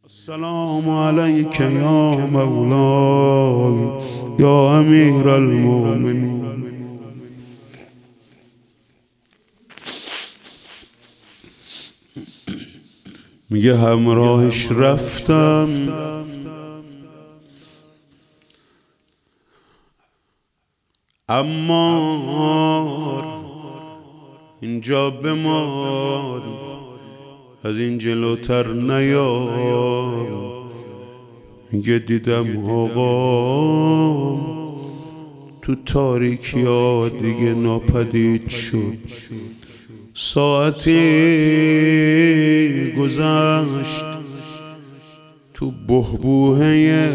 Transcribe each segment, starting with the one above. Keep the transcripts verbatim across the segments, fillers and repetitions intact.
السلام عليك يا مولاي يا امیر المؤمنین. میگه همراهش رفتم اما اینجا بمان، از این جلوتر نیا. میگه دیدم آقا تو تاریکی ها دیگه ناپدید شد. ساعتی گذشت تو بحبوحه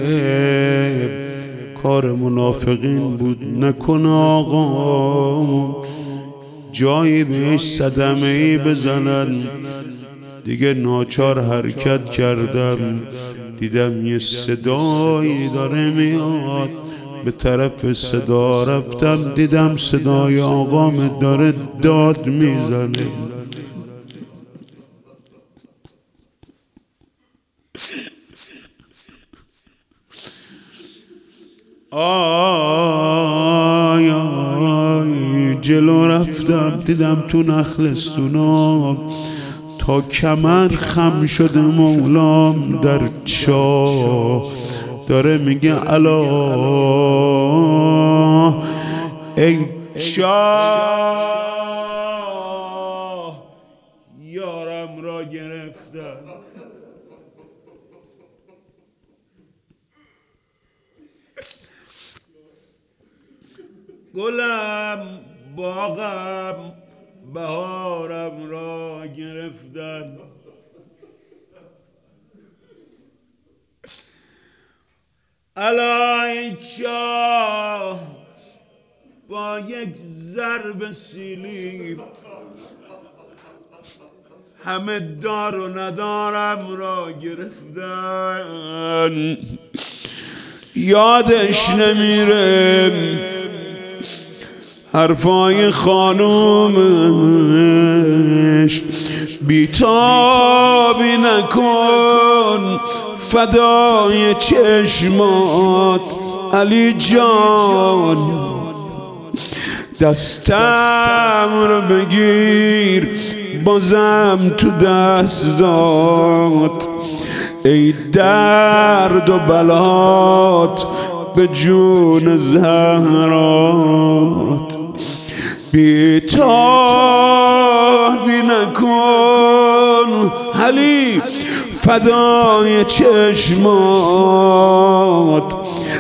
کار منافقین بود. نکن آقا جایی بهش صدمه ای بزنن. دیگه ناچار حرکت کردم، دیدم یه صدایی داره میاد، به طرف صدا رفتم، دیدم صدای آقام داره داد میزنه. آی آی جلو رفتم، دیدم تو نخلستونا تا کمر خم شده مولام در چاه داره میگه الا ای شاه یارم را گرفتن. گلم باغم بهارم را گرفتن. الا ای شاه با یک ضرب سیلی همه دار و ندارم را گرفتن. یادش نمیره حرفای خانومش، بیتابی نکن فدای چشمات علی جان. دستم رو بگیر بازم تو دست داد، ای درد و بلات به جون زهرات. بیتابی نکن علی فدای چشمات.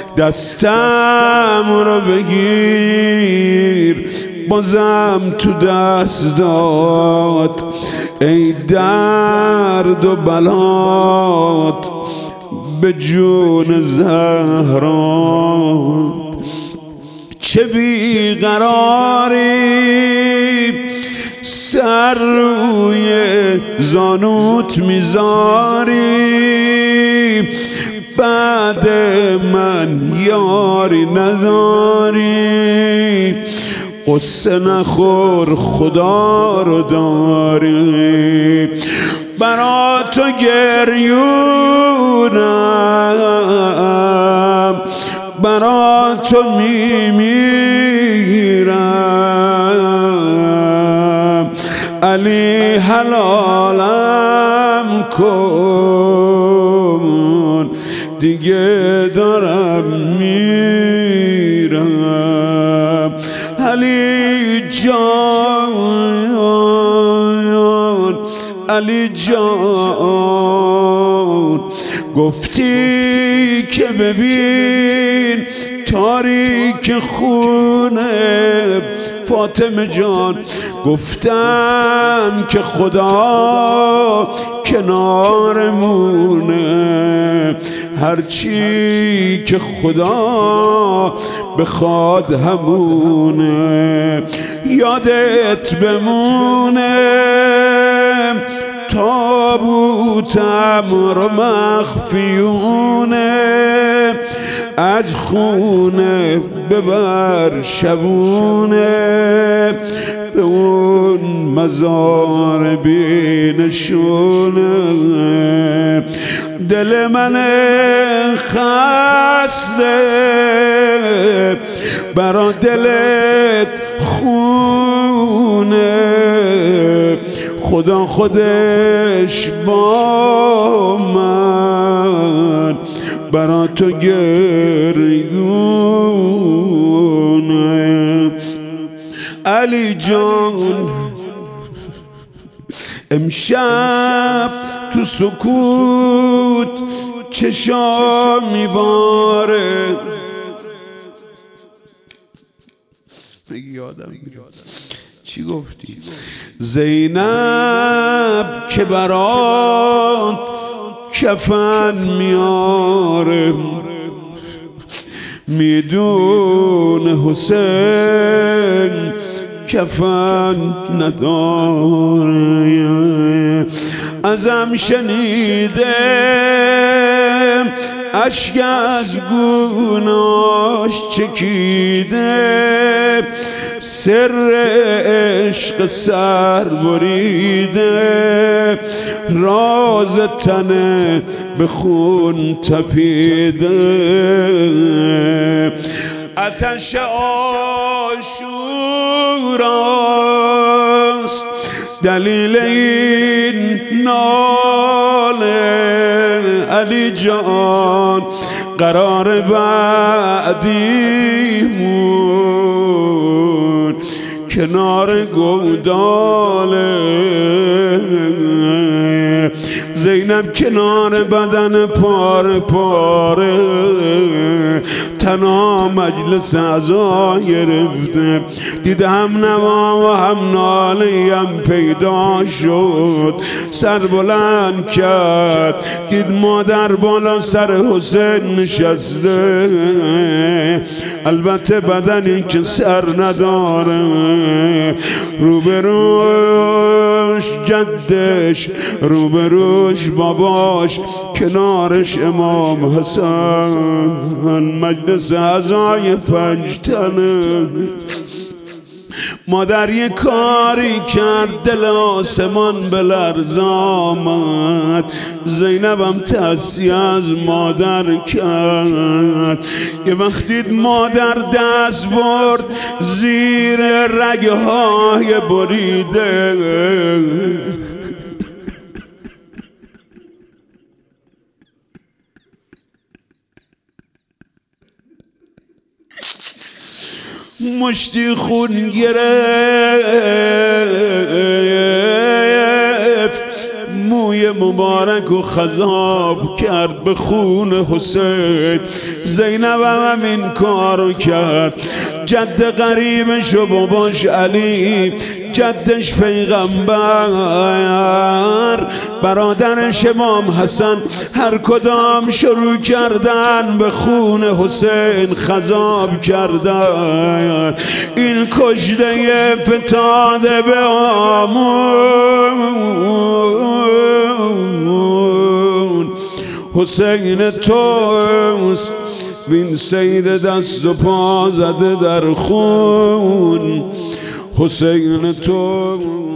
دستم رو بگیر بازم تو دست داد، ای درد و بلات به جون زهرات. چه بیقراری سر روی زانوت میذاری، بعد من یاری نداری. قصه نخور خدا رو داری، برا تو گریونم، برا تو میمیرم. علی حلالم کن دیگه دارم میرم. علی جان علی جان گفتی که ببین تاریک خونه فاطمه جان. گفتم که خدا کنارمونه، هرچی که خدا بخواد همونه. یادت بمونه تابوتم رو مخفیونه، از خونه ببر شبونه، به اون مزار بی نشونه. دل من خسته برا دلت خونه خدا خودش با من برا تو گریونه. علی جان امشب تو سکوت چشا میباره یادم چی گفتی؟ زینب که برات کفن میاره میدونه حسین کفن نداره. ازم شنیده اشک از گوناش چکیده سر عشق سر بریده راز تنه به خون تپیده. آتش عاشوراست دلیل این ناله. علی جان قرار بعدیمون کنار گوداله. زینب کنار بدن پاره پاره تنها مجلس عزا گرفته. دید هم نوا و هم ناله هم پیدا شد سر بلند کرد دید مادر بالا سر حسین نشسته. البته بدنی که سر نداره روبروش جدش روبروش باباش کنارش امام حسن مجلس عزای پنج تنه. مادر یه کاری کرد دل آسمان به لرز آمد. زینبم تصیح از مادر کرد. یه وقتی مادر دست برد زیر رگهای بریده مشتی خون گرفت موی مبارک و خضاب کرد به خون حسین. زینب هم این کارو کرد. جد قریبش و باباش علی جدش پیغمبر برادرش امام حسن هر کدام شروع کردن به خون حسین خضاب کردن. این کشته فتاده به آمون حسین توست بین سید دست و پا زده در خون حسین تو